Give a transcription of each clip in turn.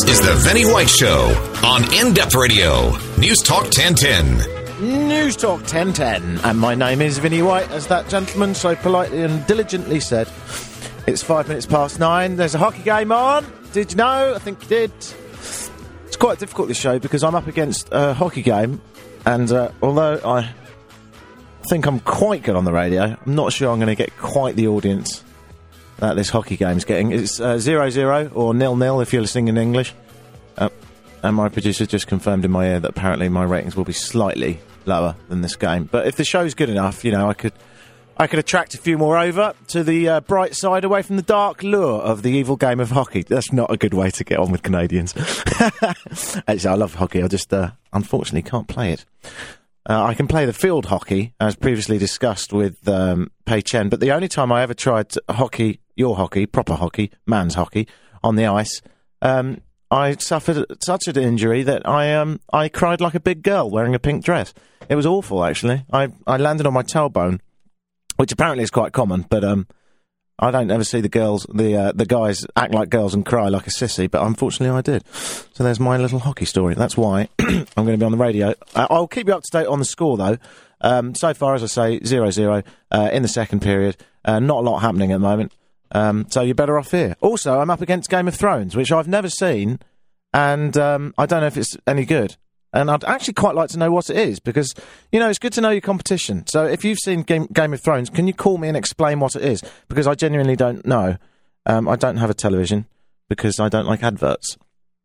is the Vinnie White Show on In-Depth Radio. News Talk 1010. News Talk 1010. And my name is Vinnie White, as that gentleman so politely and diligently said. It's 5 minutes past 9. There's a hockey game on. Did you know? I think you did. It's quite difficult, this show, because I'm up against a hockey game. And although I think I'm quite good on the radio, I'm not sure I'm going to get quite the audience that this hockey game's getting. It's 0-0 or 0-0 if you're listening in English. And my producer just confirmed in my ear that apparently my ratings will be slightly lower than this game. But if the show's good enough, you know, I could attract a few more over to the bright side, away from the dark lure of the evil game of hockey. That's not a good way to get on with Canadians. Actually, I love hockey. I just, unfortunately, can't play it. I can play the field hockey, as previously discussed with Pei Chen, but the only time I ever tried hockey, your hockey, proper hockey, man's hockey, on the ice, I suffered such an injury that I cried like a big girl wearing a pink dress. It was awful, actually. I landed on my tailbone, which apparently is quite common, but I don't ever see the guys act like girls and cry like a sissy, but unfortunately I did. So there's my little hockey story. That's why I'm going to be on the radio. I'll keep you up to date on the score, though. So far, as I say, 0-0 in the second period. Not a lot happening at the moment. So you're better off here. Also, I'm up against Game of Thrones, which I've never seen, and I don't know if it's any good. And I'd actually quite like to know what it is, because, you know, it's good to know your competition. So if you've seen Game of Thrones, can you call me and explain what it is? Because I genuinely don't know. I don't have a television, because I don't like adverts.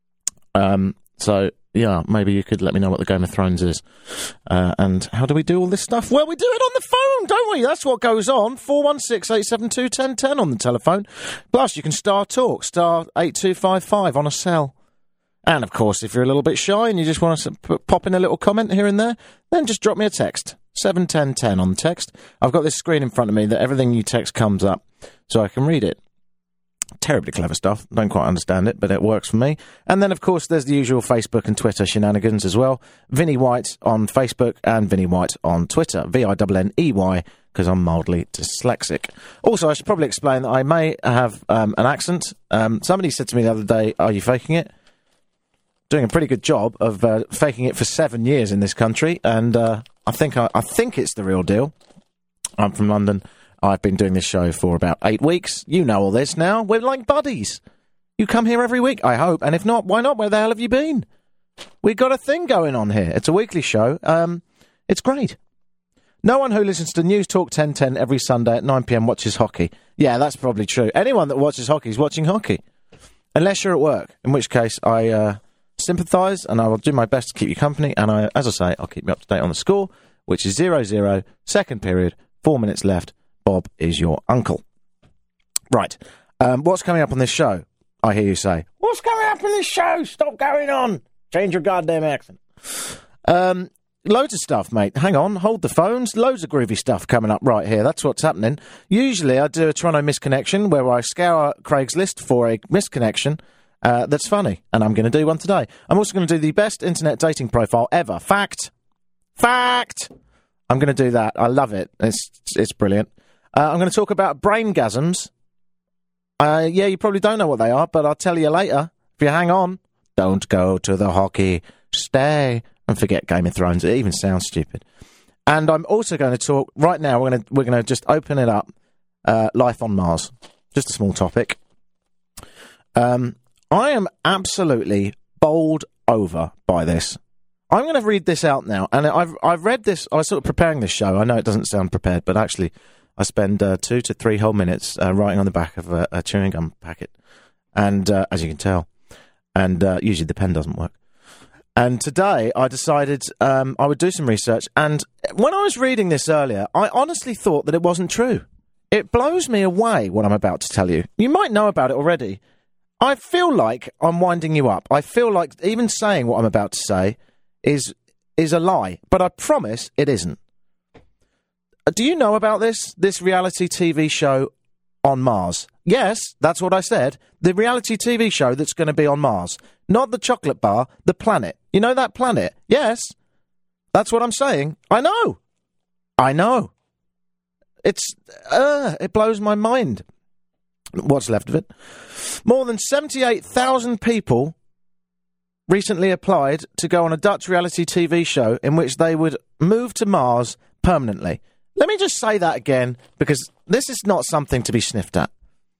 So, yeah, maybe you could let me know what the Game of Thrones is. And how do we do all this stuff? Well, we do it on the phone, don't we? That's what goes on. 416-872-1010 on the telephone. Plus, you can star 8255 on a cell. And, of course, if you're a little bit shy and you just want to pop in a little comment here and there, then just drop me a text. 71010 on the text. I've got this screen in front of me that everything you text comes up, so I can read it. Terribly clever stuff. Don't quite understand it, but it works for me. And then, of course, there's the usual Facebook and Twitter shenanigans as well. Vinnie White on Facebook and Vinnie White on Twitter. VINNEY, because I'm mildly dyslexic. Also, I should probably explain that I may have an accent. Somebody said to me the other day, "Are you faking it?" Doing a pretty good job of faking it for 7 years in this country, and I think it's the real deal. I'm from London. I've been doing this show for about 8 weeks. You know all this now. We're like buddies. You come here every week, I hope, and if not, why not? Where the hell have you been? We've got a thing going on here. It's a weekly show. It's great. No one who listens to News Talk 1010 every Sunday at 9 p.m. watches hockey. Yeah, that's probably true. Anyone that watches hockey is watching hockey. Unless you're at work, in which case I sympathise, and I will do my best to keep you company, and as I say, I'll keep you up to date on the score, which is 0-0, second period, 4 minutes left. Bob is your uncle. Right, what's coming up on this show? I hear you say, what's coming up on this show? Stop going on. Change your goddamn accent. Loads of stuff, mate. Hang on, hold the phones. Loads of groovy stuff coming up right here. That's what's happening. Usually I do a Toronto misconnection, where I scour Craigslist for a misconnection that's funny, and I'm going to do one today. I'm also going to do the best internet dating profile ever. Fact! I'm going to do that. I love it. It's brilliant. I'm going to talk about braingasms. Yeah, you probably don't know what they are, but I'll tell you later. If you hang on. Don't go to the hockey. Stay. And forget Game of Thrones. It even sounds stupid. And I'm also going to talk, right now, we're going to just open it up. Life on Mars. Just a small topic. I am absolutely bowled over by this. I'm going to read this out now, and I've read this. I was sort of preparing this show. I know it doesn't sound prepared, but actually, I spend 2 to 3 whole minutes writing on the back of a chewing gum packet, and as you can tell, and usually the pen doesn't work. And today, I decided I would do some research, and when I was reading this earlier, I honestly thought that it wasn't true. It blows me away what I'm about to tell you. You might know about it already. I feel like I'm winding you up. I feel like even saying what I'm about to say is a lie, but I promise it isn't. Do you know about this reality TV show on Mars? Yes, that's what I said. The reality TV show that's going to be on Mars. Not the chocolate bar, the planet. You know that planet? Yes. That's what I'm saying. I know. It blows my mind. What's left of it? More than 78,000 people recently applied to go on a Dutch reality TV show in which they would move to Mars permanently. Let me just say that again, because this is not something to be sniffed at.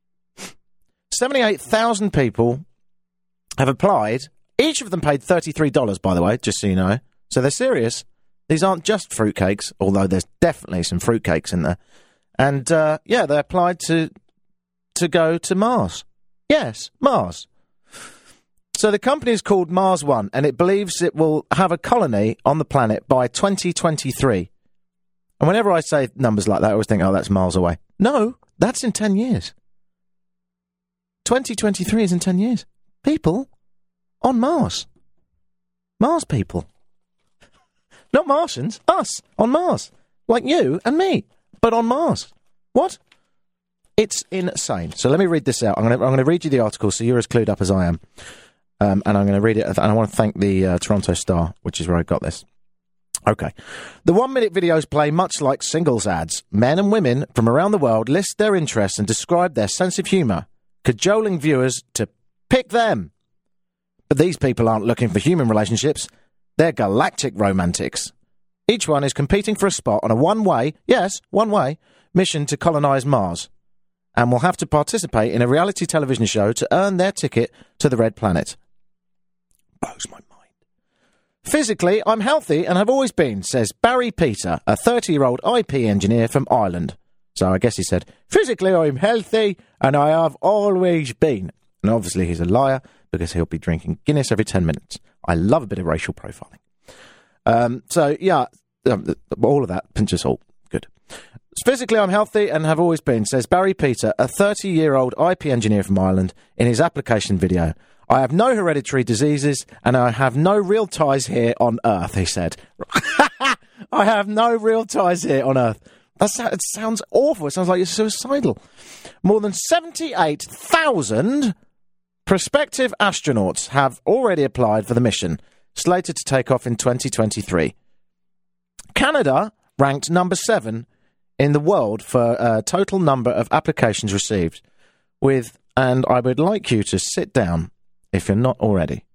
78,000 people have applied. Each of them paid $33, by the way, just so you know. So they're serious. These aren't just fruitcakes, although there's definitely some fruitcakes in there. And, yeah, they applied to go to Mars. Yes, Mars. So the company is called Mars One, and it believes it will have a colony on the planet by 2023. And whenever I say numbers like that, I always think, oh, that's miles away. No, that's in 10 years. 2023 is in 10 years. People on Mars. Mars people. Not Martians, us, on Mars. Like you and me, but on Mars. What? It's insane. So let me read this out. I'm going to read you the article so you're as clued up as I am. And I'm going to read it, and I want to thank the Toronto Star, which is where I got this. Okay. The 1-minute videos play much like singles ads. Men and women from around the world list their interests and describe their sense of humour, cajoling viewers to pick them. But these people aren't looking for human relationships. They're galactic romantics. Each one is competing for a spot on a one-way mission to colonise Mars, and will have to participate in a reality television show to earn their ticket to the Red Planet. Blows my mind. Physically, I'm healthy and have always been, says Barry Peter, a 30-year-old IP engineer from Ireland. So I guess he said, physically I'm healthy and I have always been. And obviously he's a liar because he'll be drinking Guinness every 10 minutes. I love a bit of racial profiling. So, yeah, all of that, pinch of salt. Good. Physically, I'm healthy and have always been, says Barry Peter, a 30-year-old IP engineer from Ireland, in his application video. I have no hereditary diseases and I have no real ties here on Earth, he said. I have no real ties here on Earth. It sounds awful. It sounds like you're suicidal. More than 78,000 prospective astronauts have already applied for the mission, slated to take off in 2023. Canada ranked number 7 in the world for total number of applications received, and I would like you to sit down if you're not already.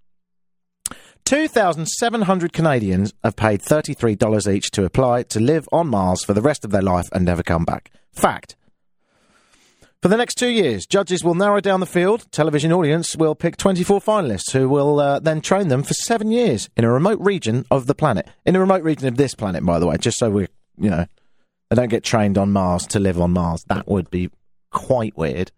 2,700 Canadians have paid $33 each to apply to live on Mars for the rest of their life and never come back. Fact. For the next 2 years, judges will narrow down the field. Television audience will pick 24 finalists who will then train them for 7 years in a remote region of the planet. In a remote region of this planet, by the way, just so they don't get trained on Mars to live on Mars. That would be quite weird.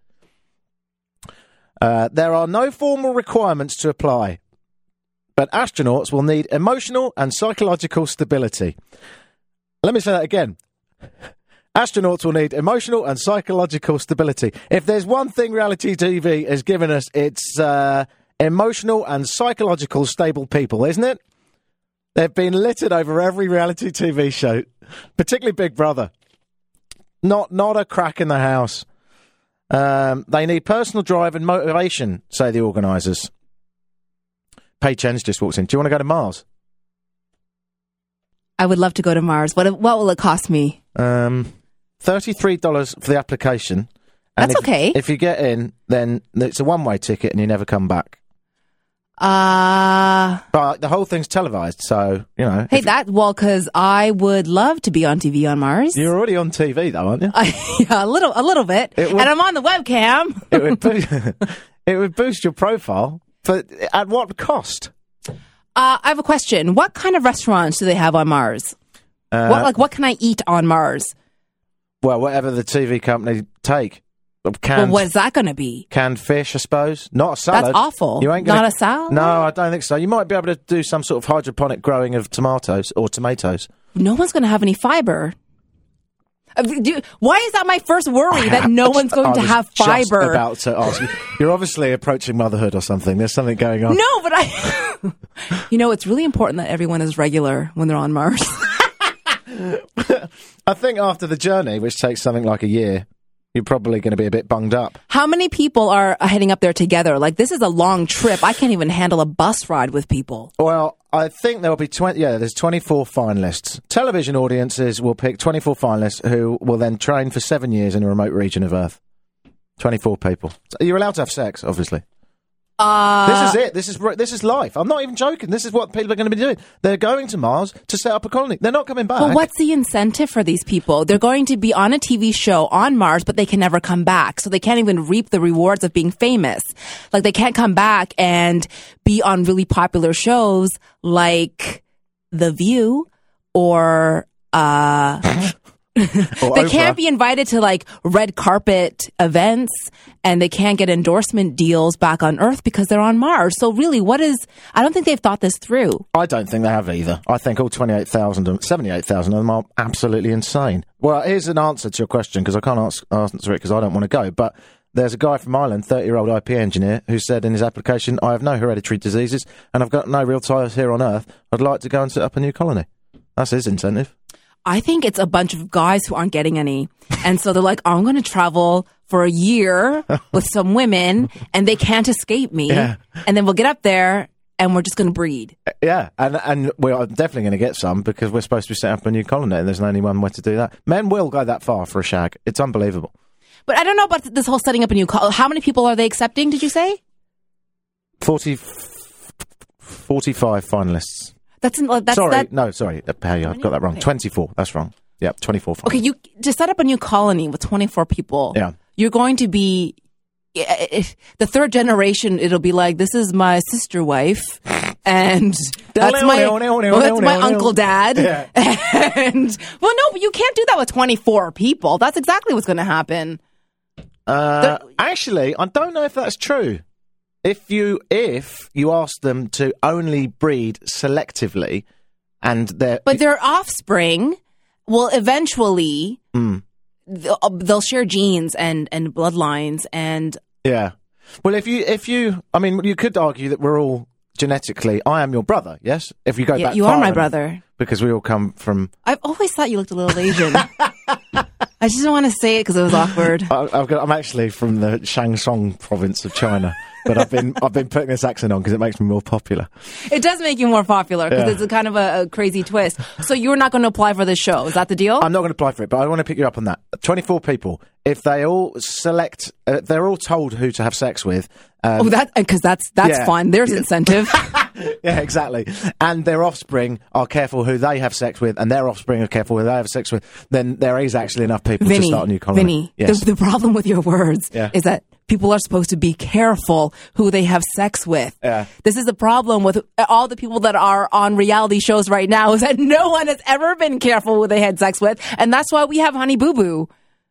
There are no formal requirements to apply, but astronauts will need emotional and psychological stability. Let me say that again. Astronauts will need emotional and psychological stability. If there's one thing reality TV has given us, it's emotional and psychological stable people, isn't it? They've been littered over every reality TV show, particularly Big Brother. Not a crack in the house. They need personal drive and motivation, say the organisers. Pei Chen's just walks in. Do you want to go to Mars? I would love to go to Mars. What will it cost me? $33 for the application. And That's okay. If you get in, then it's a one-way ticket and you never come back. But the whole thing's televised, so, you know. Hey, because I would love to be on TV on Mars. You're already on TV, though, aren't you? Yeah, a little bit. And I'm on the webcam. It would boost your profile, but at what cost? I have a question. What kind of restaurants do they have on Mars? What can I eat on Mars? Well, whatever the TV company take. What is that going to be? Canned fish, I suppose. Not a salad. That's awful. You ain't Not a salad? No, I don't think so. You might be able to do some sort of hydroponic growing of tomatoes. No one's going to have any fiber. Why is that my first worry, that no one's going to have fiber? Just about to ask you. You're obviously approaching motherhood or something. There's something going on. No, but it's really important that everyone is regular when they're on Mars. I think after the journey, which takes something like a year, you're probably going to be a bit bunged up. How many people are heading up there together? Like, this is a long trip. I can't even handle a bus ride with people. Well, I think there'll be there's 24 finalists. Television audiences will pick 24 finalists who will then train for 7 years in a remote region of Earth. 24 people. So you're allowed to have sex, obviously. This is it. This is life. I'm not even joking. This is what people are going to be doing. They're going to Mars to set up a colony. They're not coming back. But what's the incentive for these people? They're going to be on a TV show on Mars, but they can never come back. So they can't even reap the rewards of being famous. Like, they can't come back and be on really popular shows like The View or they Oprah. can't be invited to like red carpet events, and they can't get endorsement deals back on Earth because they're on Mars. So really, I don't think they've thought this through. I don't think they have either. I think all 78,000 of them are absolutely insane. Well, here's an answer to your question, because I can't answer it because I don't want to go. But there's a guy from Ireland, 30-year-old IP engineer, who said in his application, I have no hereditary diseases and I've got no real ties here on Earth. I'd like to go and set up a new colony. That's his incentive. I think it's a bunch of guys who aren't getting any. And so they're like, I'm going to travel for a year with some women and they can't escape me. Yeah. And then we'll get up there and we're just going to breed. Yeah, and we're definitely going to get some because we're supposed to be setting up a new colony and there's only one way to do that. Men will go that far for a shag. It's unbelievable. But I don't know about this whole setting up a new colony. How many people are they accepting, did you say? 45 finalists. Sorry, I've got that wrong. 24, that's wrong. Yep, 24 finalists. Okay, to set up a new colony with 24 people, you're going to be, the third generation, it'll be like, this is my sister wife, and that's my uncle dad. Yeah. And, well, no, but you can't do that with 24 people. That's exactly what's going to happen. Actually, I don't know if that's true. If you ask them to only breed selectively, and their offspring will eventually they'll share genes and bloodlines and Well, if you, I mean, you could argue that we're all genetically. I am your brother. Yes, if you go back, you are my brother because we all come from. I've always thought you looked a little Asian. I just don't want to say it because it was awkward. I'm actually from the Shaanxi province of China, but I've been putting this accent on because it makes me more popular. It does make you more popular because it's a kind of a crazy twist. So you're not going to apply for this show? Is that the deal? I'm not going to apply for it, but I want to pick you up on that. 24 people. If they all select, they're all told who to have sex with. Because that's fun. There's incentive. Yeah, exactly. And their offspring are careful who they have sex with, and their offspring are careful who they have sex with. Then there is actually enough people to start a new colony. Vinny, yes. the problem with your words is that people are supposed to be careful who they have sex with. Yeah. This is the problem with all the people that are on reality shows right now, is that no one has ever been careful who they had sex with, and that's why we have Honey Boo Boo.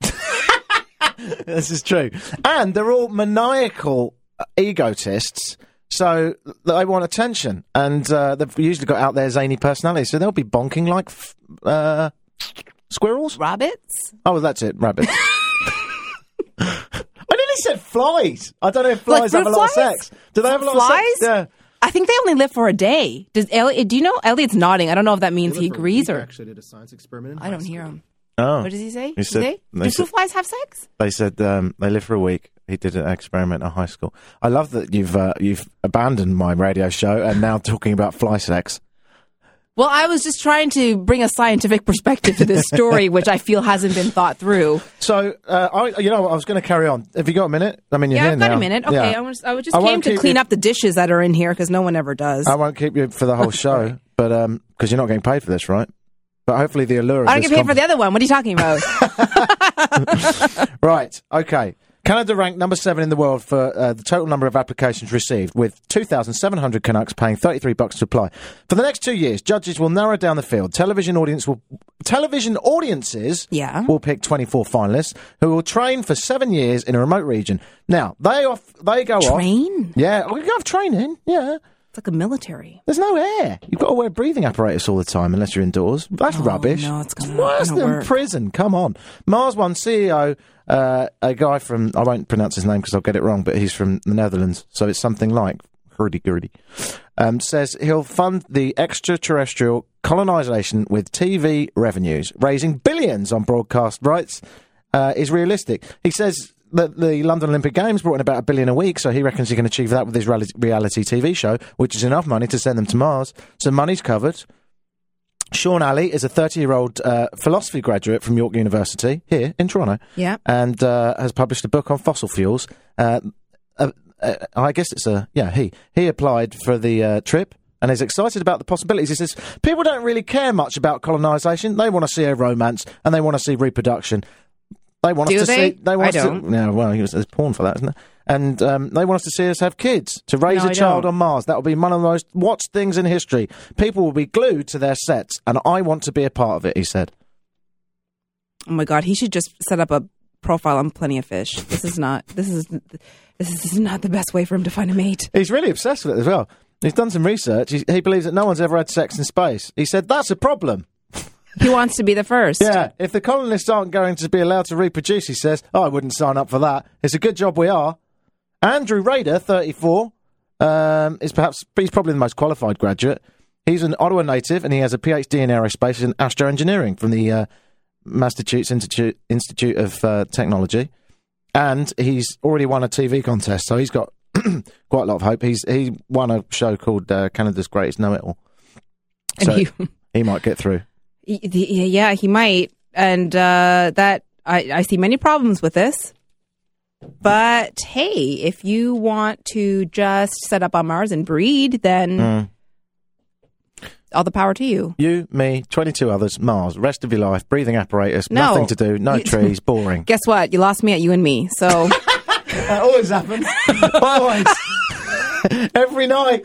This is true. And they're all maniacal egotists, so they want attention. And they've usually got out their zany personalities, so they'll be bonking like squirrels? Rabbits? Oh, that's it, rabbits. I nearly said flies. I don't know if flies have a lot of sex. Do they have a lot of sex? Yeah. I think they only live for a day. Does Elliot? Do you know? Elliot's nodding. I don't know if that means he agrees or. Actually, did a science experiment. I don't hear him. Oh. What does he say? Do flies have sex? They said they live for a week. He did an experiment at high school. I love that you've abandoned my radio show and now talking about fly sex. Well, I was just trying to bring a scientific perspective to this story, which I feel hasn't been thought through. So, I was going to carry on. Have you got a minute? I mean, you're here now. I've got a minute. Okay, yeah. I just came to clean up the dishes that are in here because no one ever does. I won't keep you for the whole show, but because you're not getting paid for this, right? But hopefully the allure of I don't get paid for the other one. What are you talking about? Right, okay. Canada ranked number 7 in the world for the total number of applications received, with 2,700 Canucks paying $33 to apply. For the next 2 years, judges will narrow down the field. Television audiences will pick 24 finalists who will train for 7 years in a remote region. Now, they go Train? Yeah, we go off training, yeah. It's like a military. There's no air. You've got to wear a breathing apparatus all the time unless you're indoors. That's rubbish. No, it's worse than work. Prison. Come on. Mars One CEO, a guy from, I won't pronounce his name because I'll get it wrong, but he's from the Netherlands, so it's something like hurdy-gurdy, says he'll fund the extraterrestrial colonization with TV revenues. Raising billions on broadcast rights is realistic. He says that the London Olympic Games brought in about $1 billion a week, so he reckons he can achieve that with his reality TV show, which is enough money to send them to Mars. So money's covered. Sean Alley is a 30-year-old philosophy graduate from York University here in Toronto, and has published a book on fossil fuels. I guess it's he applied for the trip and is excited about the possibilities. He says, people don't really care much about colonisation. They want to see a romance and they want to see reproduction. They want us to see... They want I don't. Yeah, well, there's porn for that, isn't there? And they want us to see us have kids, to raise a child on Mars. That will be one of the most watched things in history. People will be glued to their sets, and I want to be a part of it, he said. Oh, my God. He should just set up a profile on Plenty of Fish. This is not the best way for him to find a mate. He's really obsessed with it as well. He's done some research. He believes that no one's ever had sex in space. He said, that's a problem. He wants to be the first. Yeah, if the colonists aren't going to be allowed to reproduce, he says, I wouldn't sign up for that. It's a good job we are. Andrew Rader, 34, he's probably the most qualified graduate. He's an Ottawa native, and he has a PhD in aerospace and astroengineering from the Massachusetts Institute of Technology. And he's already won a TV contest, so he's got quite a lot of hope. He won a show called Canada's Greatest Know-It-All. So he might get through. Yeah, he might. And I see many problems with this. But, hey, if you want to just set up on Mars and breed, then all the power to you. You, me, 22 others, Mars, rest of your life, breathing apparatus, nothing to do, no trees, boring. Guess what? You lost me at you and me, so... That always happens. Always. Every night.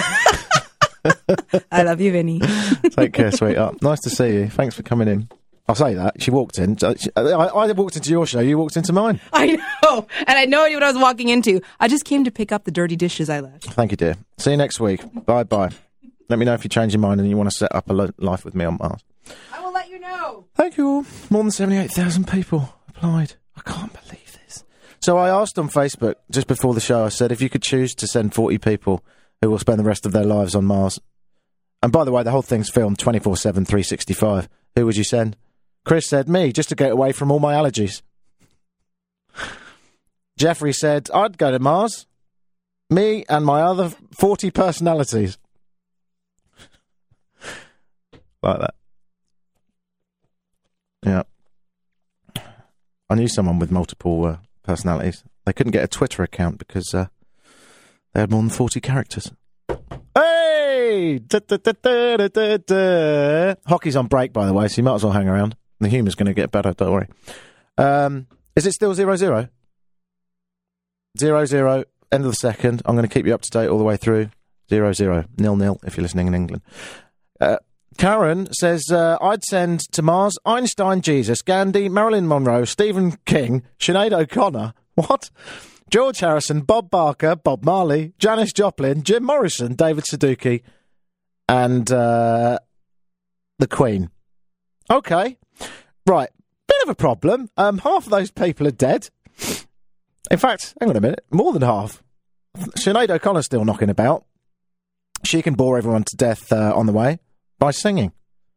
I love you, Vinny. Take care, sweetheart. Nice to see you. Thanks for coming in. I'll say that. She walked in. I walked into your show. You walked into mine. I know. And I know what I was walking into. I just came to pick up the dirty dishes I left. Thank you, dear. See you next week. Bye-bye. Let me know if you change your mind and you want to set up a life with me on Mars. I will let you know. Thank you all. More than 78,000 people applied. I can't believe this. So I asked on Facebook just before the show, I said, if you could choose to send 40 people who will spend the rest of their lives on Mars. And by the way, the whole thing's filmed 24/7, 365. Who would you send? Chris said me, just to get away from all my allergies. Jeffrey said, I'd go to Mars. Me and my other 40 personalities. Like that. Yeah. I knew someone with multiple personalities. They couldn't get a Twitter account because they had more than 40 characters. Hey! Hockey's on break, by the way, so you might as well hang around. The humour's going to get better, don't worry. Is it still 0-0? 0-0, end of the second. I'm going to keep you up to date all the way through. 0-0, 0-0 if you're listening in England. Karen says, I'd send to Mars Einstein, Jesus, Gandhi, Marilyn Monroe, Stephen King, Sinead O'Connor, what? George Harrison, Bob Barker, Bob Marley, Janis Joplin, Jim Morrison, David Suzuki, and the Queen. Okay. Right. Bit of a problem. Half of those people are dead. In fact, hang on a minute. More than half. Sinead O'Connor's still knocking about. She can bore everyone to death on the way by singing.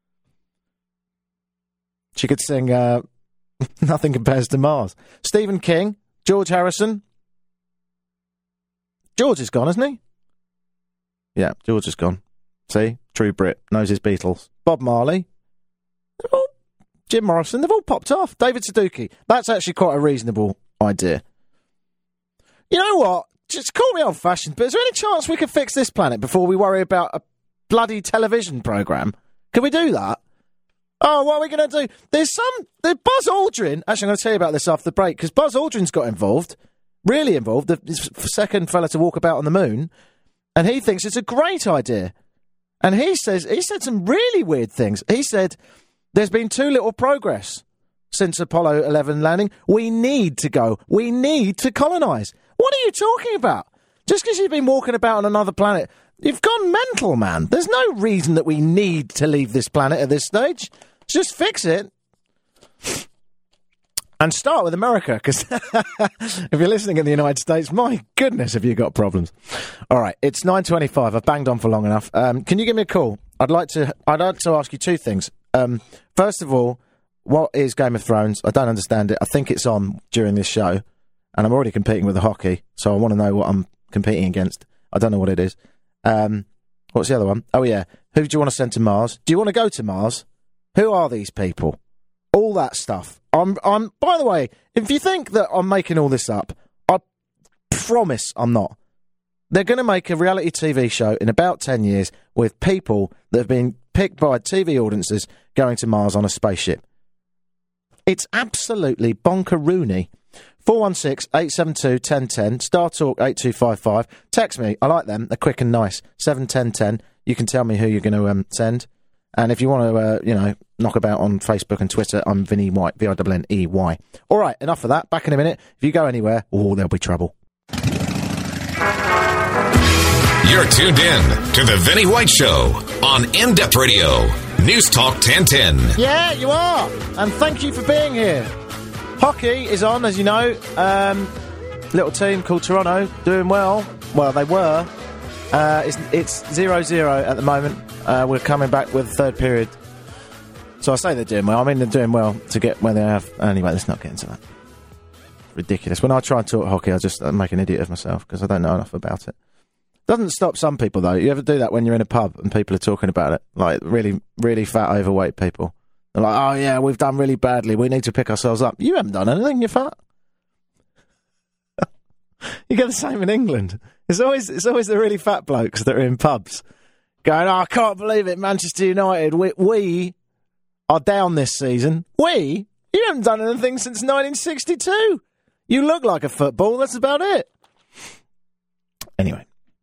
She could sing Nothing Compares to Mars. Stephen King, George Harrison. George is gone, isn't he? Yeah, George is gone. See? True Brit. Knows his Beatles. Bob Marley. Jim Morrison. They've all popped off. David Suzuki. That's actually quite a reasonable idea. You know what? Just call me old-fashioned, but is there any chance we could fix this planet before we worry about a bloody television programme? Can we do that? Oh, what are we going to do? There's Buzz Aldrin. Actually, I'm going to tell you about this after the break, because Buzz Aldrin's got involved. Really involved. The second fella to walk about on the moon. And he thinks it's a great idea. And he said some really weird things. He said, there's been too little progress since Apollo 11 landing. We need to go. We need to colonise. What are you talking about? Just because you've been walking about on another planet, you've gone mental, man. There's no reason that we need to leave this planet at this stage. Just fix it. And start with America, because if you're listening in the United States, my goodness, have you got problems. All right, it's 9:25. I've banged on for long enough. Can you give me a call? I'd like to ask you two things. First of all, what is Game of Thrones? I don't understand it. I think it's on during this show, and I'm already competing with the hockey, so I want to know what I'm competing against. I don't know what it is. What's the other one? Oh, yeah. Who do you want to send to Mars? Do you want to go to Mars? Who are these people? All that stuff. By the way, if you think that I'm making all this up, promise I'm not. They're going to make a reality TV show in about 10 years with people that have been picked by TV audiences going to Mars on a spaceship. It's absolutely bonkeroony. 416-872-1010, Star Talk 8255. Text me. I like them. They're quick and nice. 71010. You can tell me who you're going to send. And if you want to, knock about on Facebook and Twitter, I'm Vinny White, VINNEY. All right, enough of that. Back in a minute. If you go anywhere, there'll be trouble. You're tuned in to the Vinny White Show on In Depth Radio, News Talk 1010. Yeah, you are. And thank you for being here. Hockey is on, as you know. Little team called Toronto doing well. Well, they were. It's 0-0 at the moment. We're coming back with the third period. So I say they're doing well. I mean, they're doing well to get where they have. Anyway, let's not get into that. Ridiculous. When I try and talk hockey, I just make an idiot of myself because I don't know enough about it. Doesn't stop some people, though. You ever do that when you're in a pub and people are talking about it? Like, really, really fat, overweight people. They're like, oh, yeah, we've done really badly. We need to pick ourselves up. You haven't done anything, you're fat. You get the same in England. It's always the really fat blokes that are in pubs going, oh, I can't believe it, Manchester United. We are down this season. You haven't done anything since 1962. You look like a football. That's about it. Anyway.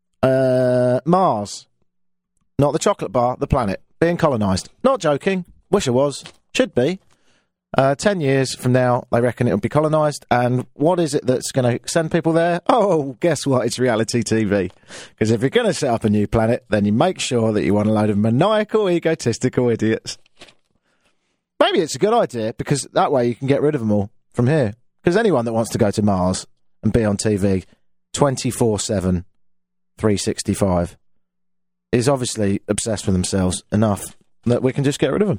Mars. Not the chocolate bar, the planet. Being colonised. Not joking. Wish it was. Should be. 10 years from now, they reckon it'll be colonised. And what is it that's going to send people there? Oh, guess what? It's reality TV. Because if you're going to set up a new planet, then you make sure that you want a load of maniacal, egotistical idiots. Maybe it's a good idea, because that way you can get rid of them all from here. Because anyone that wants to go to Mars and be on TV 24/7, 365 is obviously obsessed with themselves enough that we can just get rid of them.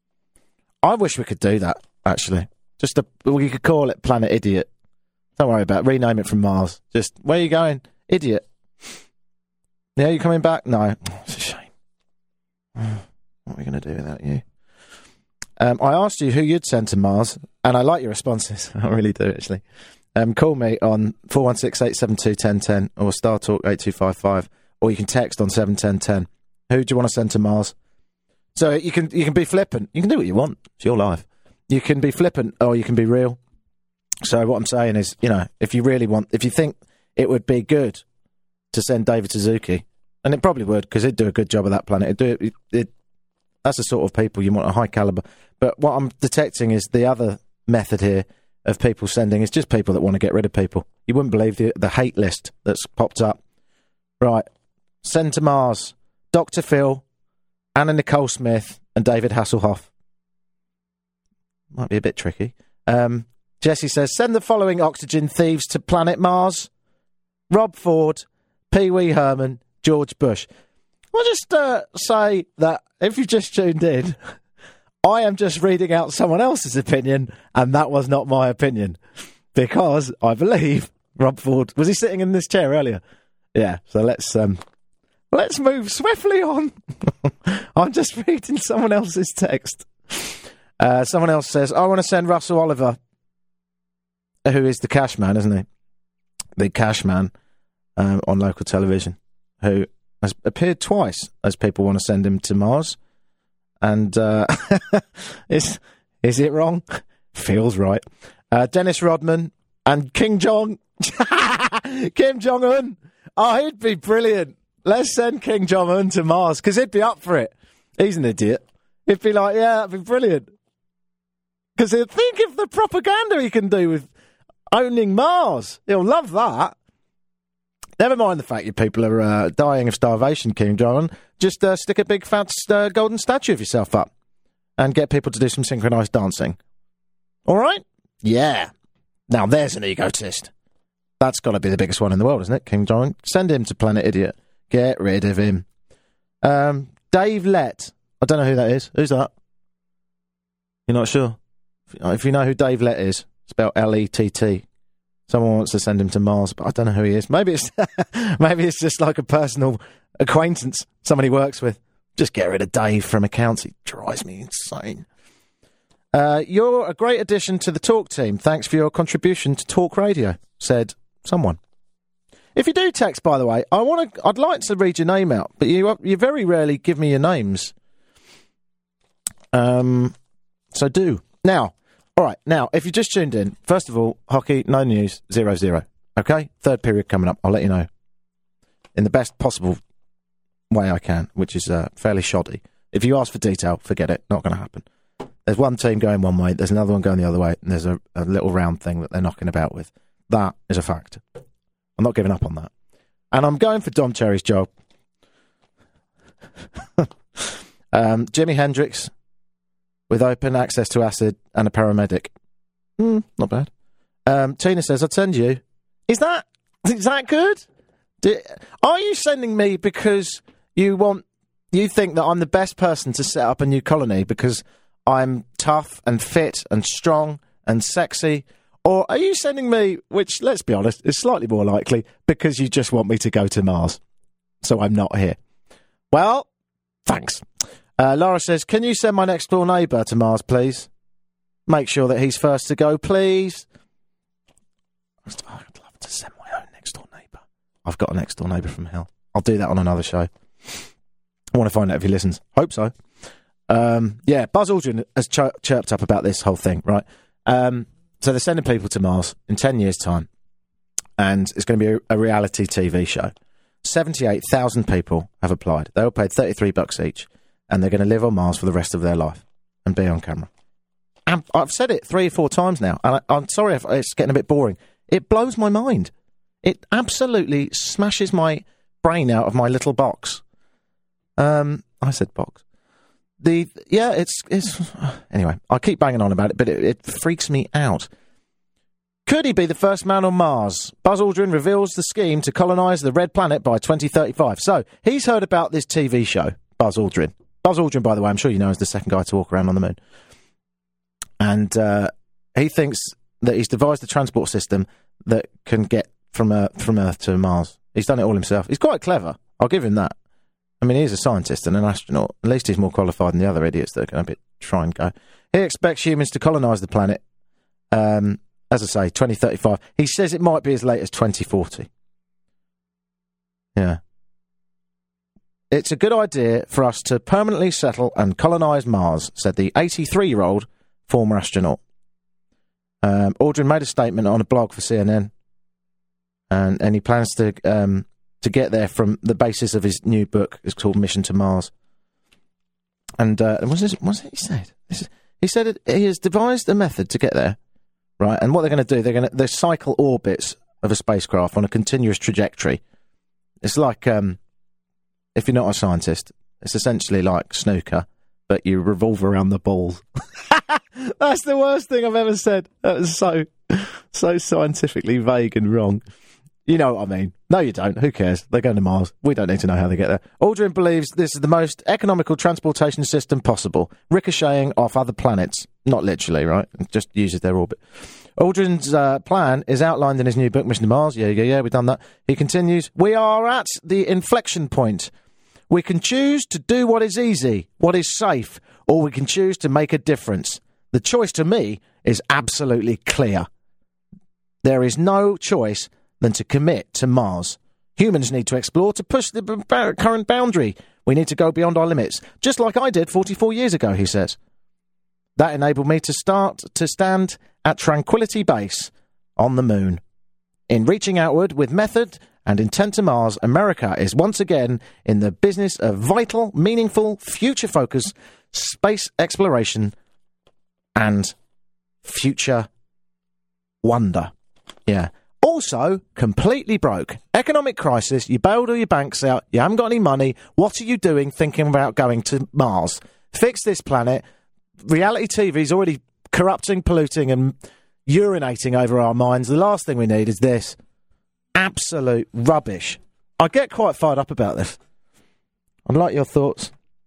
I wish we could do that, actually. We could call it Planet Idiot. Don't worry about it. Rename it from Mars. Just, where are you going? Idiot. Yeah, you coming back? No. It's a shame. What are we going to do without you? I asked you who you'd send to Mars, and I like your responses. I really do, actually. Call me on 416-872-1010 or Star Talk 8255, or you can text on 71010. Who do you want to send to Mars? So you can be flippant. You can do what you want. It's your life. You can be flippant or you can be real. So what I'm saying is, if you think it would be good to send David Suzuki, and it probably would, because he'd do a good job of that planet. That's the sort of people you want, a high caliber. But what I'm detecting is the other method here of people sending is just people that want to get rid of people. You wouldn't believe the hate list that's popped up. Right. Send to Mars. Dr. Phil, Anna Nicole Smith, and David Hasselhoff. Might be a bit tricky. Jesse says, send the following oxygen thieves to planet Mars. Rob Ford, Pee Wee Herman, George Bush. I'll just say that if you just tuned in, I am just reading out someone else's opinion, and that was not my opinion. Because I believe Rob Ford... Was he sitting in this chair earlier? Yeah, so let's move swiftly on. I'm just reading someone else's text. Someone else says, I want to send Russell Oliver, who is the cash man, isn't he? The cash man on local television, who has appeared twice as people want to send him to Mars. And is it wrong? Feels right. Dennis Rodman and Kim Jong-un. Oh, he'd be brilliant. Let's send Kim Jong-un to Mars, because he'd be up for it. He's an idiot. He'd be like, yeah, that'd be brilliant. Because think of the propaganda he can do with owning Mars. He'll love that. Never mind the fact you people are dying of starvation, Kim Jong-un. Just stick a big fat golden statue of yourself up and get people to do some synchronised dancing. All right? Yeah. Now there's an egotist. That's got to be the biggest one in the world, isn't it, Kim Jong-un? Send him to Planet Idiot. Get rid of him. Dave Lett. I don't know who that is. Who's that? You're not sure? If you know who Dave Lett is, spelled L-E-T-T. Someone wants to send him to Mars, but I don't know who he is. Maybe it's just like a personal acquaintance, someone he works with. Just get rid of Dave from accounts. He drives me insane. You're a great addition to the Talk team. Thanks for your contribution to Talk Radio, said someone. If you do text, by the way, I'd like to read your name out, but you very rarely give me your names. So do. Now, all right, now, if you just tuned in, first of all, hockey, no news, 0-0. Okay? Third period coming up, I'll let you know. In the best possible way I can, which is fairly shoddy. If you ask for detail, forget it, not going to happen. There's one team going one way, there's another one going the other way, and there's a little round thing that they're knocking about with. That is a fact. I'm not giving up on that. And I'm going for Dom Cherry's job. Jimi Hendrix with open access to acid and a paramedic. Not bad. Tina says, I'd send you. Is that good? Are you sending me because you think that I'm the best person to set up a new colony because I'm tough and fit and strong and sexy? Or are you sending me, which, let's be honest, is slightly more likely, because you just want me to go to Mars? So I'm not here. Well, thanks. Laura says, can you send my next door neighbour to Mars, please? Make sure that he's first to go, please. I'd love to send my own next door neighbour. I've got a next door neighbour from hell. I'll do that on another show. I want to find out if he listens. Hope so. Yeah, Buzz Aldrin has chirped up about this whole thing, right? So they're sending people to Mars in 10 years' time, and it's going to be a reality TV show. 78,000 people have applied. They all paid $33 each, and they're going to live on Mars for the rest of their life and be on camera. And I've said it 3 or 4 times now, and I'm sorry if it's getting a bit boring. It blows my mind. It absolutely smashes my brain out of my little box. I said box. Anyway, I keep banging on about it, but it freaks me out. Could he be the first man on Mars? Buzz Aldrin reveals the scheme to colonise the Red Planet by 2035. So, he's heard about this TV show, Buzz Aldrin. Buzz Aldrin, by the way, I'm sure you know, is the second guy to walk around on the moon. And he thinks that he's devised a transport system that can get from Earth to Mars. He's done it all himself. He's quite clever. I'll give him that. I mean, he's a scientist and an astronaut. At least he's more qualified than the other idiots that are going to try and go. He expects humans to colonise the planet, as I say, 2035. He says it might be as late as 2040. Yeah. It's a good idea for us to permanently settle and colonise Mars, said the 83-year-old former astronaut. Aldrin made a statement on a blog for CNN, and he plans to get there from the basis of his new book. It's called Mission to Mars. And what's it he said? He said he has devised a method to get there, right? And what they're going to do, they cycle orbits of a spacecraft on a continuous trajectory. It's like, if you're not a scientist, it's essentially like snooker, but you revolve around the balls. That's the worst thing I've ever said. That was so scientifically vague and wrong. You know what I mean. No, you don't. Who cares? They're going to Mars. We don't need to know how they get there. Aldrin believes this is the most economical transportation system possible, ricocheting off other planets. Not literally, right? It just uses their orbit. Aldrin's plan is outlined in his new book, Mission to Mars. Yeah, we've done that. He continues, we are at the inflection point. We can choose to do what is easy, what is safe, or we can choose to make a difference. The choice to me is absolutely clear. There is no choice than to commit to Mars. Humans need to explore to push the current boundary. We need to go beyond our limits, just like I did 44 years ago, he says. That enabled me to stand at Tranquility Base on the moon. In reaching outward with method and intent to Mars, America is once again in the business of vital, meaningful, future-focused space exploration and future wonder. Yeah. Also, completely broke. Economic crisis, you bailed all your banks out, you haven't got any money, what are you doing thinking about going to Mars? Fix this planet. Reality TV's already corrupting, polluting and urinating over our minds. The last thing we need is this. Absolute rubbish. I get quite fired up about this. I'd like your thoughts.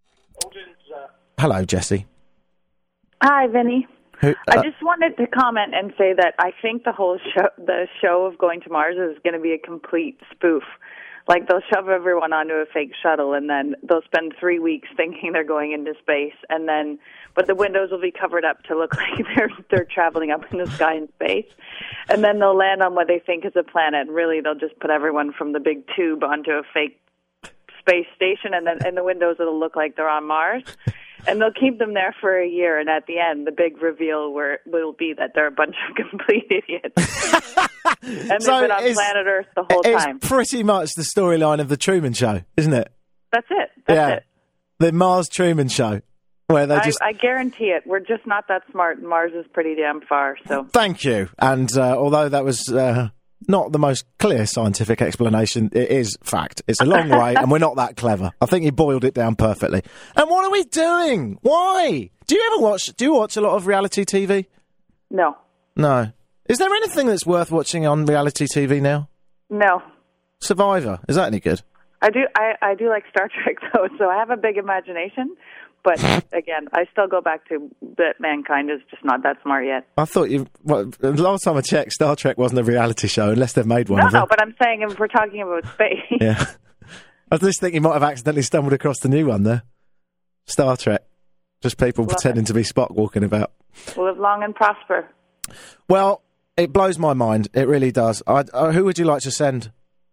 Hello, Jessie. Hi, Vinny. I just wanted to comment and say that I think the show of going to Mars is going to be a complete spoof. Like, they'll shove everyone onto a fake shuttle, and then they'll spend 3 weeks thinking they're going into space, and then but the windows will be covered up to look like they're traveling up in the sky in space. And then they'll land on what they think is a planet. Really, they'll just put everyone from the big tube onto a fake space station, and then in the windows it'll look like they're on Mars. And they'll keep them there for a year, and at the end, the big reveal will be that they're a bunch of complete idiots. And so they've been on planet Earth the whole time. It's pretty much the storyline of the Truman Show, isn't it? That's it. That's it. The Mars Truman Show, where they I guarantee it. We're just not that smart. Mars is pretty damn far. So thank you. And although that was not the most clear scientific explanation, it is fact. It's a long way, and we're not that clever. I think he boiled it down perfectly. And what are we doing? Why? Do you watch a lot of reality TV? No. No. Is there anything that's worth watching on reality TV now? No. Survivor. Is that any good? I do like Star Trek, though, so I have a big imagination. But, again, I still go back to that mankind is just not that smart yet. I thought last time I checked, Star Trek wasn't a reality show, unless they've made one of them. No, but I'm saying if we're talking about space. Yeah. I just think you might have accidentally stumbled across the new one there. Star Trek. Just people pretending to be Spock walking about. Live long and prosper. Well, it blows my mind. It really does. Who would you like to send?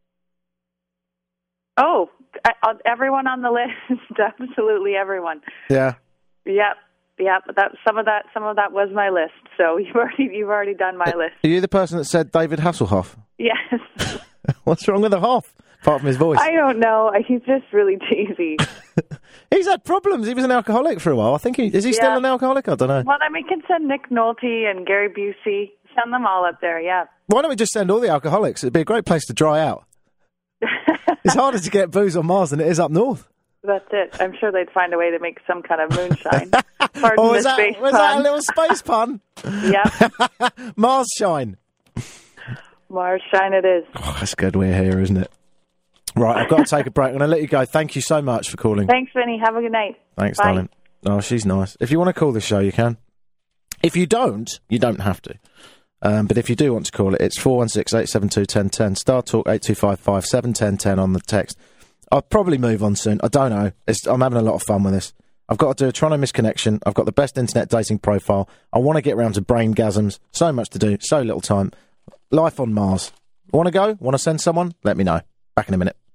Oh, everyone on the list. Absolutely everyone. Yeah. Yep. Some of that was my list. So you've already done my list. Are you the person that said David Hasselhoff? Yes. What's wrong with the Hoff? Apart from his voice. I don't know. He's just really cheesy. He's had problems. He was an alcoholic for a while. I think is he still an alcoholic? I don't know. Well, we can send Nick Nolte and Gary Busey. Send them all up there, yeah. Why don't we just send all the alcoholics? It'd be a great place to dry out. It's harder to get booze on Mars than it is up north. That's it. I'm sure they'd find a way to make some kind of moonshine. Was that a little space pun? Yeah. Mars shine. Mars shine it is. Oh, that's good we're here, isn't it? Right, I've got to take a break. I'm going to let you go. Thank you so much for calling. Thanks, Vinny. Have a good night. Thanks, Bye. darling. Oh, she's nice. If you want to call the show, you can. If you don't, you don't have to. But if you do want to call it, it's 416-872-1010, Star Talk 8255-71010 on the text. I'll probably move on soon. I don't know. I'm having a lot of fun with this. I've got to do a Toronto misconnection. I've got the best internet dating profile. I want to get round to brain-gasms. So much to do. So little time. Life on Mars. Want to go? Want to send someone? Let me know. Back in a minute.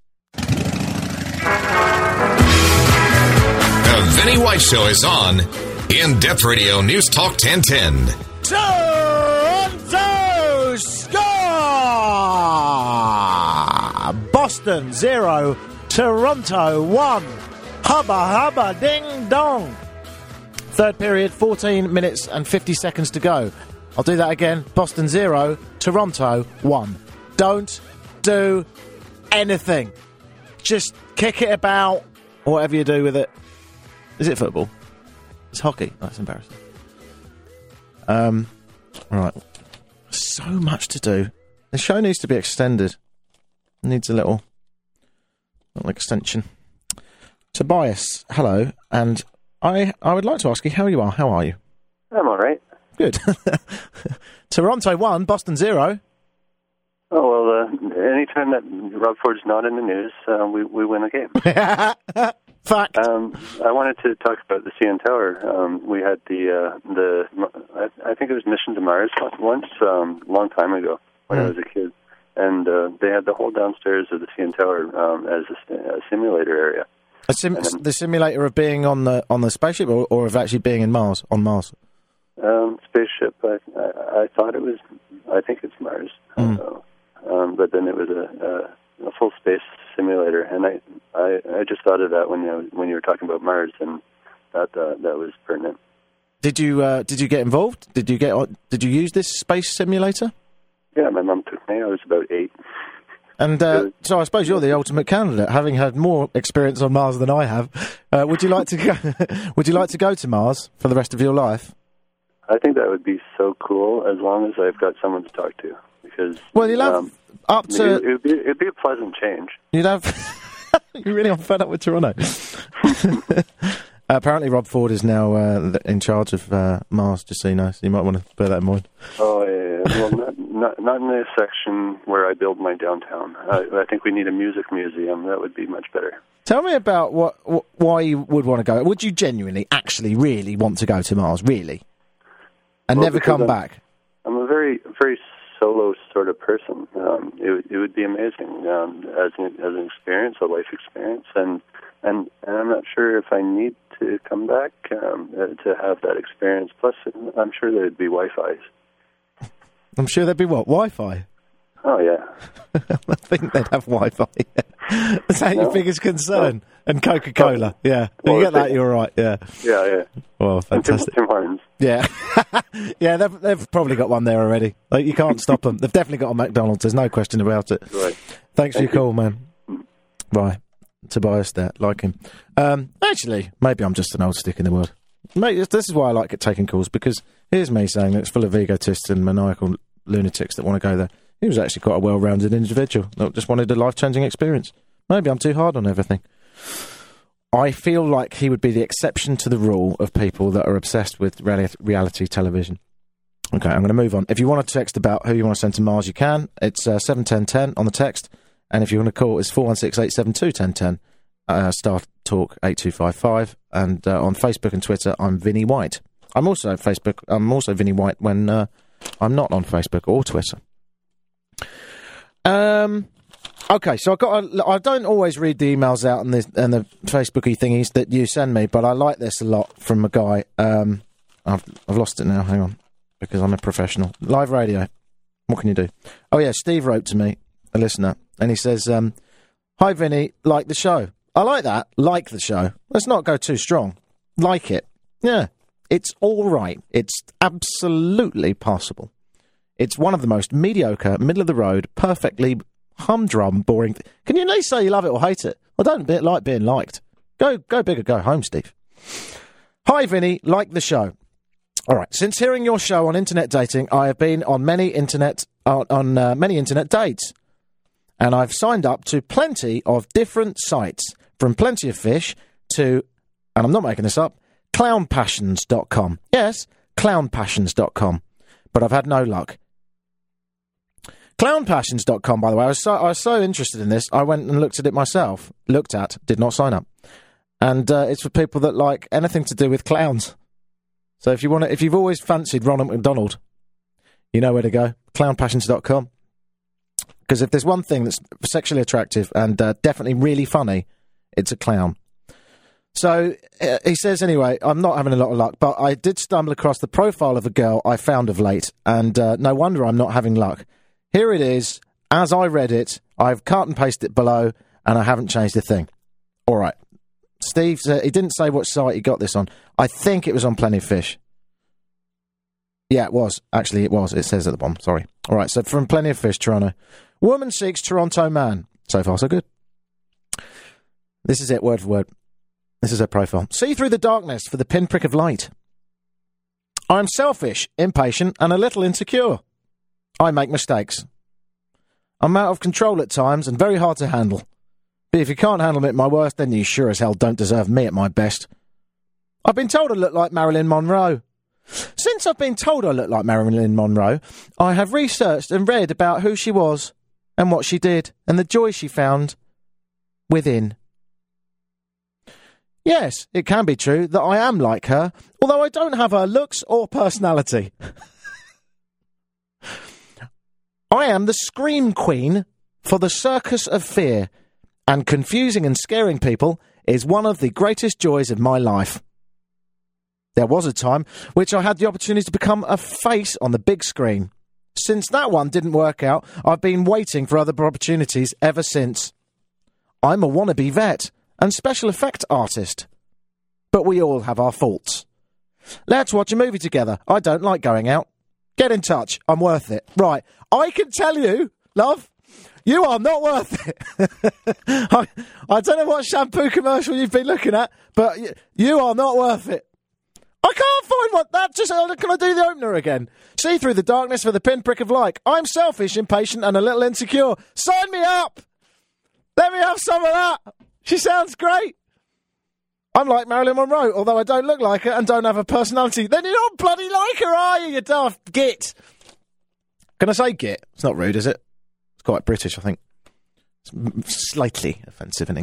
The Vinny White Show is on In Depth Radio News Talk 1010. Toronto score! Boston 0, Toronto 1. Hubba hubba ding dong. Third period, 14 minutes and 50 seconds to go. I'll do that again. Boston 0, Toronto 1. Don't do anything. Just kick it about, or whatever you do with it. Is it football? It's hockey. That's embarrassing. Right. So much to do. The show needs to be extended. It needs a little extension. Tobias, hello, and I would like to ask you how you are. How are you? I'm all right. Good. Toronto 1, Boston 0. Oh, well, anytime that Rob Ford's not in the news, we win a game. Fact. I wanted to talk about the CN Tower. We had I think it was Mission to Mars once, a long time ago when I was a kid. And they had the whole downstairs of the CN Tower as a simulator area. The simulator of being on the spaceship or of actually being on Mars? Spaceship. I thought it was, I think it's Mars. But then it was a full space simulator, and I just thought of that when you were talking about Mars, and that was pertinent. Did you get involved? Did you use this space simulator? Yeah, my mum took me. I was about 8. And so I suppose you're the ultimate candidate, having had more experience on Mars than I have. Would you like to go? Would you like to go to Mars for the rest of your life? I think that would be so cool, as long as I've got someone to talk to. Because you'll have up to. It'd be a pleasant change. You'd have. You're really fed up with Toronto. Apparently, Rob Ford is now in charge of Mars. Just so you know, so you might want to bear that in mind. Oh yeah. Well, not in the section where I build my downtown. I think we need a music museum. That would be much better. Tell me about why you would want to go. Would you genuinely, actually, really want to go to Mars, really? And never come back? I'm a very, very solo sort of person. It would be amazing as an experience, a life experience, and I'm not sure if I need to come back to have that experience. Plus, I'm sure there'd be Wi-Fi. I'm sure there'd be what? Wi-Fi? Oh, yeah. I think they'd have Wi-Fi. Is that your biggest concern? And Coca-Cola, yeah. Well, you get that, you're right, yeah. Yeah. Well, fantastic. Tim Hortons. Yeah. Yeah, they've probably got one there already. Like, you can't stop them. They've definitely got a McDonald's, there's no question about it. Right. Thanks for your call, man. Bye. Tobias there, like him. Actually, maybe I'm just an old stick in the world. Maybe this is why I like it taking calls, because here's me saying that it's full of egotists and maniacal lunatics that want to go there. He was actually quite a well-rounded individual that just wanted a life-changing experience. Maybe I'm too hard on everything. I feel like he would be the exception to the rule of people that are obsessed with reality television. Okay, I'm going to move on. If you want to text about who you want to send to Mars, you can. It's 71010 on the text. And if you want to call, it's 416-872-1010. Star Talk 8255. And on Facebook and Twitter, I'm Vinnie White. I'm also Vinnie White when I'm not on Facebook or Twitter. Okay, so I don't always read the emails out and the Facebooky thingies that you send me, but I like this a lot from a guy. I've lost it now. Hang on, because I'm a professional. Live radio. What can you do? Oh yeah, Steve wrote to me, a listener, and he says, "Hi Vinny, like the show." I like that. Like the show. Let's not go too strong. Like it. Yeah, it's all right. It's absolutely passable. It's one of the most mediocre, middle-of-the-road, perfectly humdrum, boring... Can you at least say you love it or hate it? Well, don't like being liked. Go big or go home, Steve. Hi, Vinny. Like the show. All right. Since hearing your show on internet dating, I have been on many internet dates. And I've signed up to plenty of different sites, from Plenty of Fish to, and I'm not making this up, clownpassions.com. Yes, clownpassions.com. But I've had no luck. Clownpassions.com, by the way, I was so interested in this, I went and looked at it myself. Did not sign up. And it's for people that like anything to do with clowns. So if you've always fancied Ronald McDonald, you know where to go. Clownpassions.com. Because if there's one thing that's sexually attractive and definitely really funny, it's a clown. So, he says, anyway, I'm not having a lot of luck, but I did stumble across the profile of a girl I found of late, and no wonder I'm not having luck. Here it is. As I read it, I've cut and pasted it below, and I haven't changed a thing. All right. Steve, he didn't say what site he got this on. I think it was on Plenty of Fish. Yeah, it was. Actually, it was. It says at the bottom. Sorry. All right, so from Plenty of Fish, Toronto. Woman seeks Toronto man. So far, so good. This is it, word for word. This is her profile. See through the darkness for the pinprick of light. I'm selfish, impatient, and a little insecure. I make mistakes. I'm out of control at times and very hard to handle. But if you can't handle me at my worst, then you sure as hell don't deserve me at my best. I've been told I look like Marilyn Monroe. Since I've been told I look like Marilyn Monroe, I have researched and read about who she was and what she did and the joy she found within. Yes, it can be true that I am like her, although I don't have her looks or personality. I am the scream queen for the circus of fear, and confusing and scaring people is one of the greatest joys of my life. There was a time which I had the opportunity to become a face on the big screen. Since that one didn't work out, I've been waiting for other opportunities ever since. I'm a wannabe vet and special effect artist. But we all have our faults. Let's watch a movie together. I don't like going out. Get in touch. I'm worth it. Right. I can tell you, love, you are not worth it. I don't know what shampoo commercial you've been looking at, but you are not worth it. I can't find what that just... Can I do the opener again? See through the darkness for the pinprick of light. I'm selfish, impatient, and a little insecure. Sign me up! Let me have some of that. She sounds great. I'm like Marilyn Monroe, although I don't look like her and don't have a personality. Then you're not bloody like her, are you, you daft git? Can I say git? It's not rude, is it? It's quite British, I think. It's slightly offensive in England.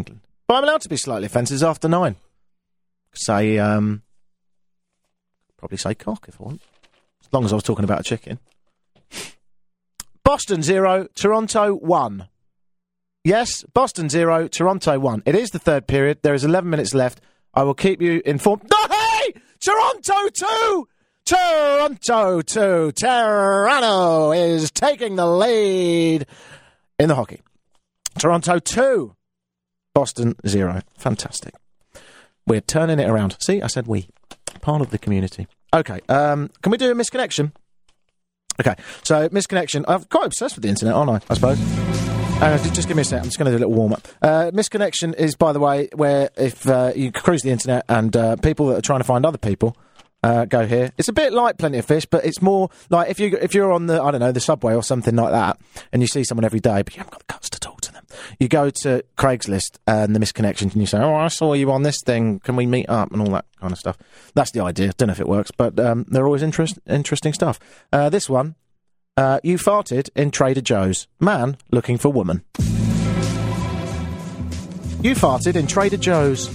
But I'm allowed to be slightly offensive after 9. Say, probably say cock if I want. As long as I was talking about a chicken. Boston 0, Toronto 1. Yes, Boston 0, Toronto 1. It is the third period. There is 11 minutes left. I will keep you informed. Oh, hey! Toronto 2! Toronto 2. Toronto is taking the lead in the hockey. Toronto 2. Boston 0. Fantastic. We're turning it around. See, I said we. Part of the community. Okay, can we do a misconnection? Okay, so misconnection. I'm quite obsessed with the internet, aren't I suppose? Just give me a sec. I'm just going to do a little warm-up. Misconnection is, by the way, where if you cruise the internet and people that are trying to find other people go here. It's a bit like Plenty of Fish, but it's more like if you're on the, I don't know, the subway or something like that, and you see someone every day, but you haven't got the guts to talk to them. You go to Craigslist and the misconnections, and you say, "Oh, I saw you on this thing. Can we meet up?" and all that kind of stuff. That's the idea. Don't know if it works, but they're always interesting stuff. This one, you farted in Trader Joe's. Man looking for woman. You farted in Trader Joe's.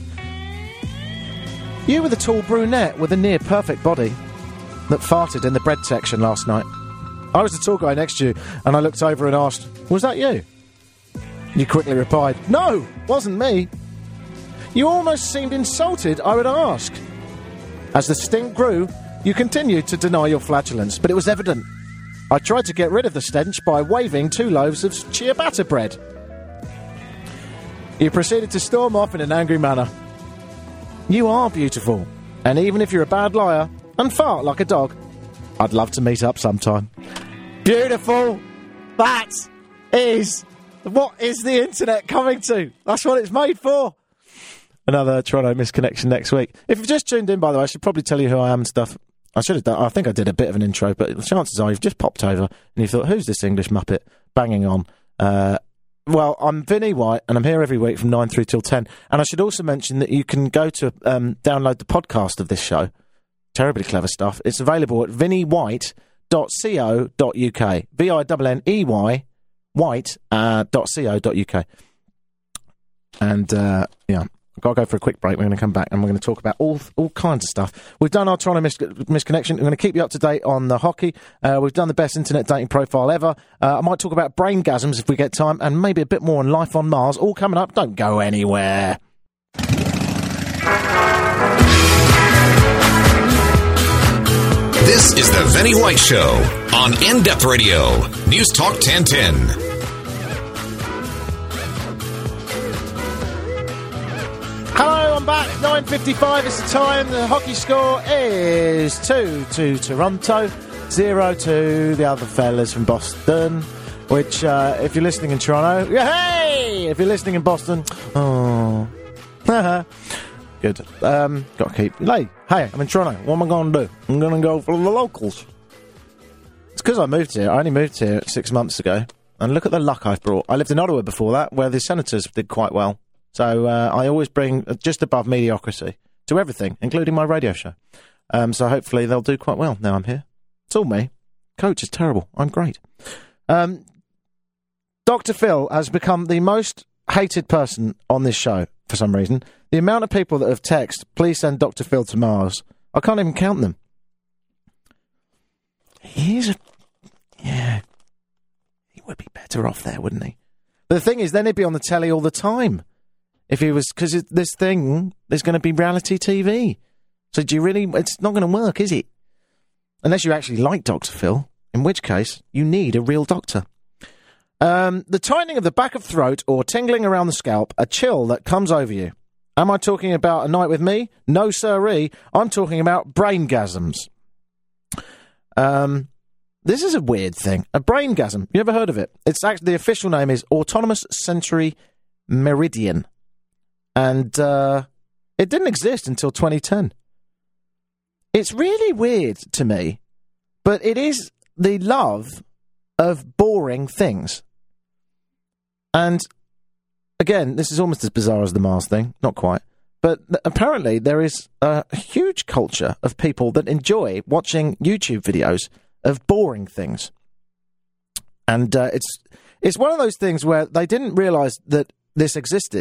You were the tall brunette with a near-perfect body that farted in the bread section last night. I was the tall guy next to you, and I looked over and asked, "Was that you?" You quickly replied, "No, wasn't me." You almost seemed insulted, I would ask. As the stink grew, you continued to deny your flatulence, but it was evident. I tried to get rid of the stench by waving 2 loaves of ciabatta bread. You proceeded to storm off in an angry manner. You are beautiful, and even if you're a bad liar and fart like a dog, I'd love to meet up sometime. Beautiful! That is what is the internet coming to. That's what it's made for. Another Toronto misconnection next week. If you've just tuned in, by the way, I should probably tell you who I am and stuff. I should have done. I think I did a bit of an intro, but the chances are you've just popped over and you thought, who's this English muppet banging on? Well, I'm Vinnie White, and I'm here every week from 9 through till 10. And I should also mention that you can go to download the podcast of this show. Terribly clever stuff. It's available at vinniewhite.co.uk. VINNEY white.co.uk. And, yeah. I've got to go for a quick break. We're going to come back and we're going to talk about all kinds of stuff. We've done our Toronto misconnection. We're going to keep you up to date on the hockey. We've done the best internet dating profile ever. I might talk about braingasms if we get time, and maybe a bit more on life on Mars. All coming up. Don't go anywhere. This is the Vinnie White Show on In Depth Radio, News Talk 1010. Hello, I'm back. 9:55 is the time. The hockey score is 2-2 Toronto, 0-2 the other fellas from Boston. Which, if you're listening in Toronto, hey! If you're listening in Boston, oh, good. Got to keep. Hey, I'm in Toronto. What am I going to do? I'm going to go for the locals. It's because I moved here. I only moved here 6 months ago, and look at the luck I've brought. I lived in Ottawa before that, where the Senators did quite well. So I always bring just above mediocrity to everything, including my radio show. So hopefully they'll do quite well now I'm here. It's all me. Coach is terrible. I'm great. Dr. Phil has become the most hated person on this show for some reason. The amount of people that have texted, please send Dr. Phil to Mars, I can't even count them. Yeah. He would be better off there, wouldn't he? But the thing is, then he'd be on the telly all the time. If he was, because this thing, there's going to be reality TV. So do you really, it's not going to work, is it? Unless you actually like Dr. Phil, in which case, you need a real doctor. The tightening of the back of throat or tingling around the scalp, a chill that comes over you. Am I talking about a night with me? No, sirree. I'm talking about braingasms. This is a weird thing. A braingasm. You ever heard of it? It's actually, the official name is Autonomous Sensory Meridian. And it didn't exist until 2010. It's really weird to me, but it is the love of boring things. And again, this is almost as bizarre as the Mars thing. Not quite. But apparently there is a huge culture of people that enjoy watching YouTube videos of boring things. And it's one of those things where they didn't realise that this existed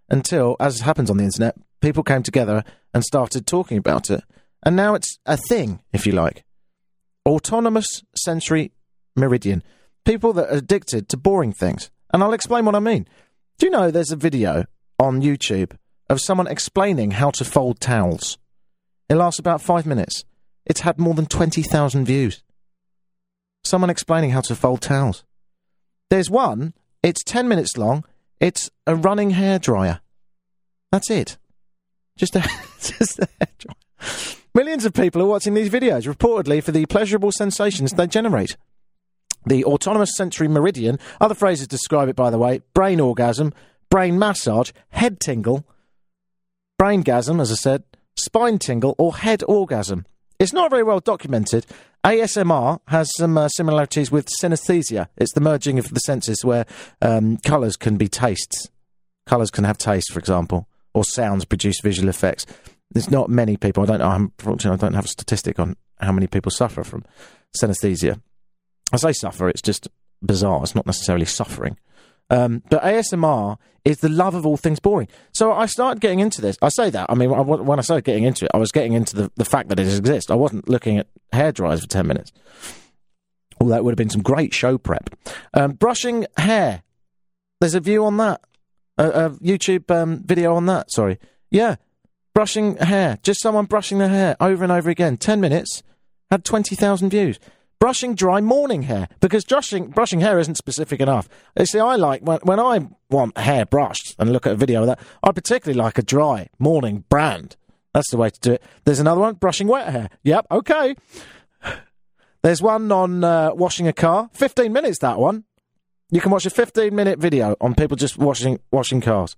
until, as happens on the internet, people came together and started talking about it. And now it's a thing, if you like. Autonomous sensory meridian. People that are addicted to boring things. And I'll explain what I mean. Do you know there's a video on YouTube of someone explaining how to fold towels? It lasts about 5 minutes. It's had more than 20,000 views. Someone explaining how to fold towels. There's one, it's 10 minutes long, it's a running hairdryer. That's it. Just a hairdryer. Millions of people are watching these videos, reportedly for the pleasurable sensations they generate. The autonomous sensory meridian, other phrases describe it, by the way: brain orgasm, brain massage, head tingle, braingasm, as I said, spine tingle, or head orgasm. It's not very well documented. ASMR has some similarities with synesthesia. It's the merging of the senses where colours can be tastes. Colours can have taste, for example, or sounds produce visual effects. There's not many people, unfortunately I don't have a statistic on how many people suffer from synesthesia. I say suffer, it's just bizarre, it's not necessarily suffering. But ASMR is the love of all things boring. So I started getting into this. I say that, when I started getting into it, I was getting into the fact that it exists. I wasn't looking at hairdryers for 10 minutes. Although it would have been some great show prep. Brushing hair. There's a view on that. A YouTube video on that, sorry. Yeah, brushing hair. Just someone brushing their hair over and over again. 10 minutes, had 20,000 views. Brushing dry morning hair, because brushing hair isn't specific enough. You see, I like, when I want hair brushed and look at a video of that, I particularly like a dry morning brand. That's the way to do it. There's another one, brushing wet hair. Yep, okay. There's one on washing a car. 15 minutes, that one. You can watch a 15-minute video on people just washing cars.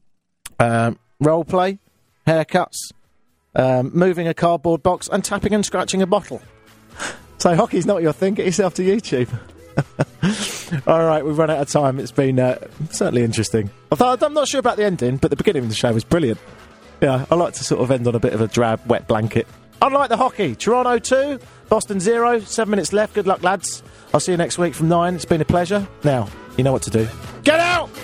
Role play, haircuts, moving a cardboard box, and tapping and scratching a bottle. So hockey's not your thing, get yourself to YouTube. All right, we've run out of time. It's been certainly interesting. I'm not sure about the ending, but the beginning of the show was brilliant. Yeah, I like to sort of end on a bit of a drab, wet blanket. Unlike the hockey, Toronto 2, Boston 0, 7 minutes left. Good luck, lads. I'll see you next week from 9. It's been a pleasure. Now, you know what to do. Get out!